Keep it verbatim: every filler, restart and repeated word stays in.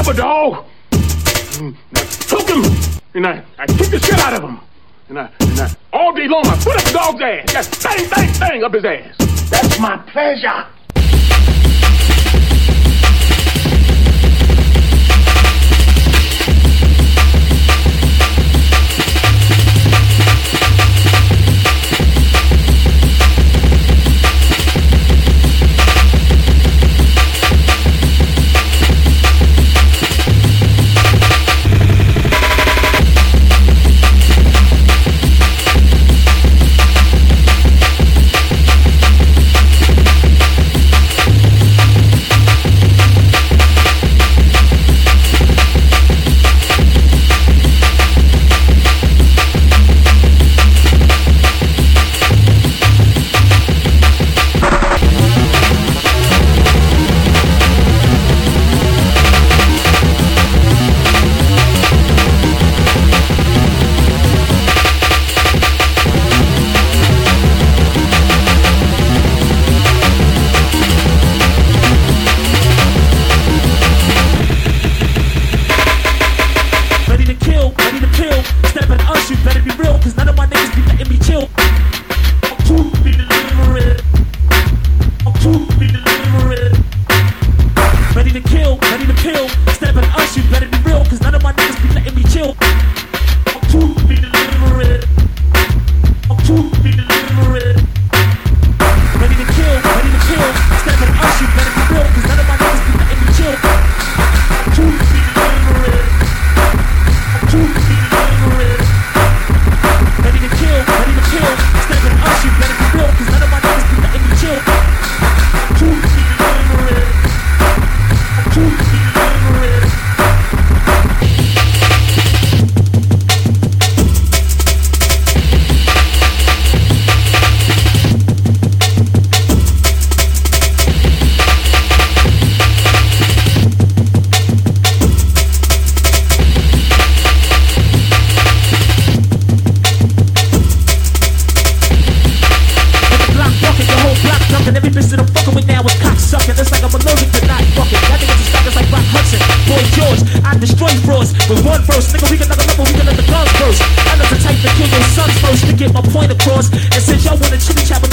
up a dog, and I took him, and I, I kicked the shit out of him. And I, and I, all day long, I put up the dog's ass. Just bang, bang, bang up his ass. That's my pleasure. With one verse, nigga, we can knock 'em up, but we can let the guns burst. I know the type to kill your sons first to get my point across. And since y'all wanna chitty chat